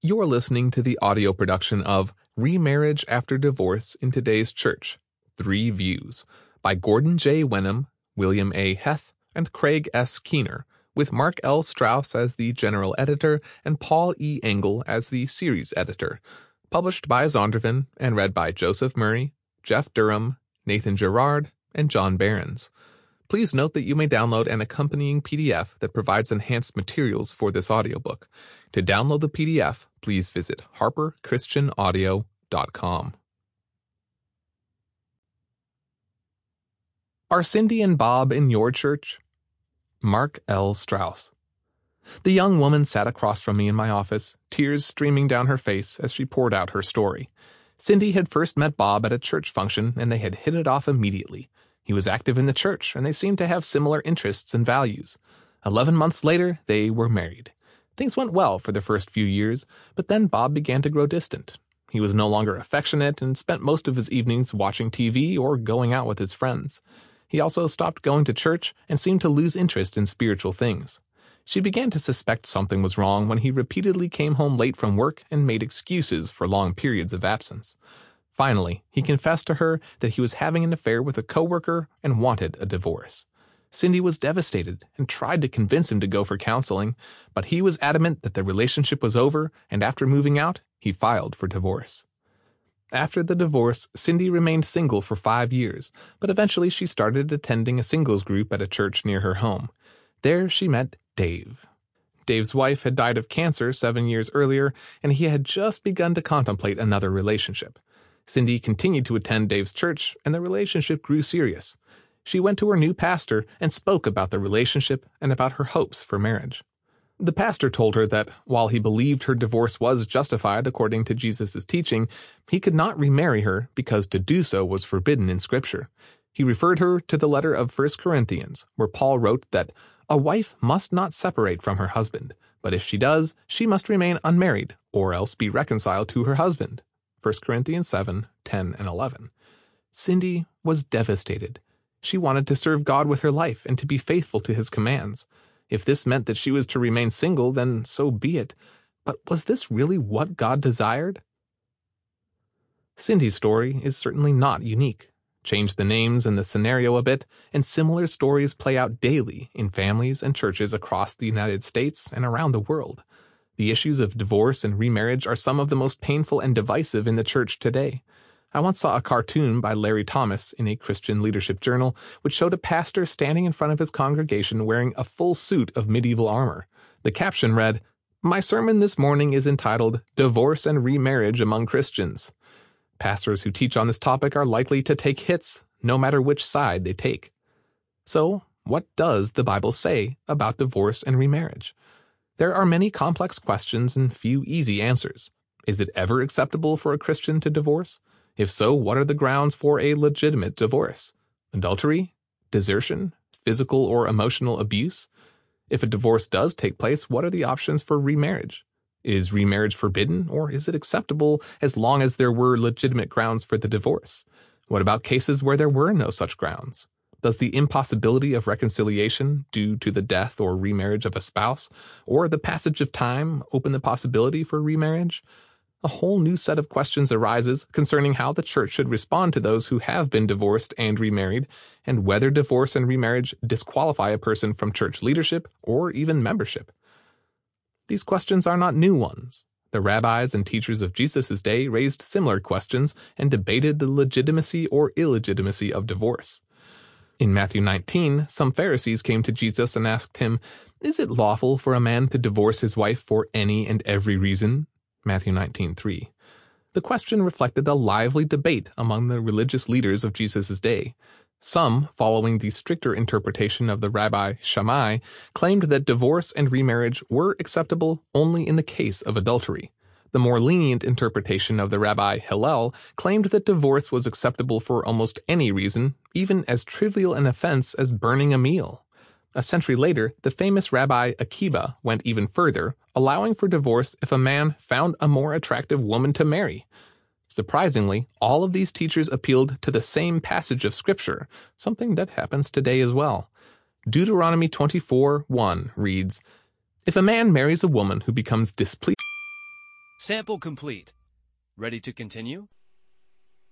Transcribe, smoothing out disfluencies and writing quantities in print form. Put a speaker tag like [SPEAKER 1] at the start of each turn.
[SPEAKER 1] You're listening to the audio production of Remarriage After Divorce in Today's Church, 3 Views, by Gordon J. Wenham, William A. Heth, and Craig S. Keener, with Mark L. Strauss as the general editor and Paul E. Engel as the series editor, published by Zondervan and read by Joseph Murray, Jeff Durham, Nathan Gerard, and John Behrens. Please note that you may download an accompanying PDF that provides enhanced materials for this audiobook. To download the PDF, please visit harperchristianaudio.com. Are Cindy and Bob in your church? Mark L. Strauss. The young woman sat across from me in my office, tears streaming down her face as she poured out her story. Cindy had first met Bob at a church function, and they had hit it off immediately. He was active in the church, and they seemed to have similar interests and values. 11 months later, they were married. Things went well for the first few years, but then Bob began to grow distant. He was no longer affectionate and spent most of his evenings watching TV or going out with his friends. He also stopped going to church and seemed to lose interest in spiritual things. She began to suspect something was wrong when he repeatedly came home late from work and made excuses for long periods of absence. Finally, he confessed to her that he was having an affair with a coworker and wanted a divorce. Cindy was devastated and tried to convince him to go for counseling, but he was adamant that the relationship was over, and after moving out, he filed for divorce. After the divorce, Cindy remained single for 5 years, but eventually she started attending a singles group at a church near her home. There she met Dave. Dave's wife had died of cancer 7 years earlier, and he had just begun to contemplate another relationship. Cindy continued to attend Dave's church, and the relationship grew serious. She went to her new pastor and spoke about the relationship and about her hopes for marriage. The pastor told her that, while he believed her divorce was justified according to Jesus' teaching, he could not remarry her because to do so was forbidden in Scripture. He referred her to the letter of 1 Corinthians, where Paul wrote that a wife must not separate from her husband, but if she does, she must remain unmarried, or else be reconciled to her husband. 1 Corinthians 7, 10, and 11. Cindy was devastated. She wanted to serve God with her life and to be faithful to His commands. If this meant that she was to remain single, then so be it. But was this really what God desired? Cindy's story is certainly not unique. Change the names and the scenario a bit, and similar stories play out daily in families and churches across the United States and around the world. The issues of divorce and remarriage are some of the most painful and divisive in the church today. I once saw a cartoon by Larry Thomas in a Christian leadership journal which showed a pastor standing in front of his congregation wearing a full suit of medieval armor. The caption read, "My sermon this morning is entitled, 'Divorce and Remarriage Among Christians.' Pastors who teach on this topic are likely to take hits, no matter which side they take." So, what does the Bible say about divorce and remarriage? There are many complex questions and few easy answers. Is it ever acceptable for a Christian to divorce? If so, what are the grounds for a legitimate divorce? Adultery? Desertion? Physical or emotional abuse? If a divorce does take place, what are the options for remarriage? Is remarriage forbidden, or is it acceptable as long as there were legitimate grounds for the divorce? What about cases where there were no such grounds? Does the impossibility of reconciliation due to the death or remarriage of a spouse, or the passage of time, open the possibility for remarriage? A whole new set of questions arises concerning how the church should respond to those who have been divorced and remarried, and whether divorce and remarriage disqualify a person from church leadership or even membership. These questions are not new ones. The rabbis and teachers of Jesus' day raised similar questions and debated the legitimacy or illegitimacy of divorce. In Matthew 19, some Pharisees came to Jesus and asked him, "Is it lawful for a man to divorce his wife for any and every reason?" Matthew 19:3. The question reflected a lively debate among the religious leaders of Jesus' day. Some, following the stricter interpretation of the Rabbi Shammai, claimed that divorce and remarriage were acceptable only in the case of adultery. The more lenient interpretation of the Rabbi Hillel claimed that divorce was acceptable for almost any reason, even as trivial an offense as burning a meal. A century later, the famous Rabbi Akiba went even further, allowing for divorce if a man found a more attractive woman to marry. Surprisingly, all of these teachers appealed to the same passage of Scripture, something that happens today as well. Deuteronomy 24:1 reads, "If a man marries a woman who becomes displeased..."
[SPEAKER 2] Sample complete. Ready to continue?